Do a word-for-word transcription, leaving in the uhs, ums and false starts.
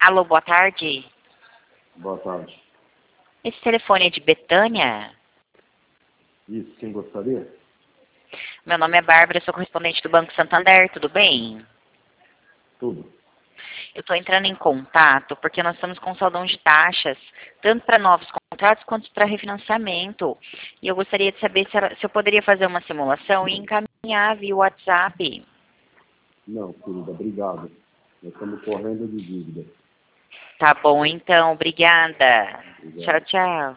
Alô, boa tarde. Boa tarde. Esse telefone é de Betânia? Isso, quem gostaria? Meu nome é Bárbara, sou correspondente do Banco Santander, tudo bem? Tudo. Eu estou entrando em contato porque nós estamos com saldão de taxas, tanto para novos contratos quanto para refinanciamento. E eu gostaria de saber se, era- se eu poderia fazer uma simulação e encaminhar via WhatsApp. Não, querida, obrigado. Nós estamos correndo de dívida. Tá bom, então, obrigada. Tchau, Obrigado. tchau.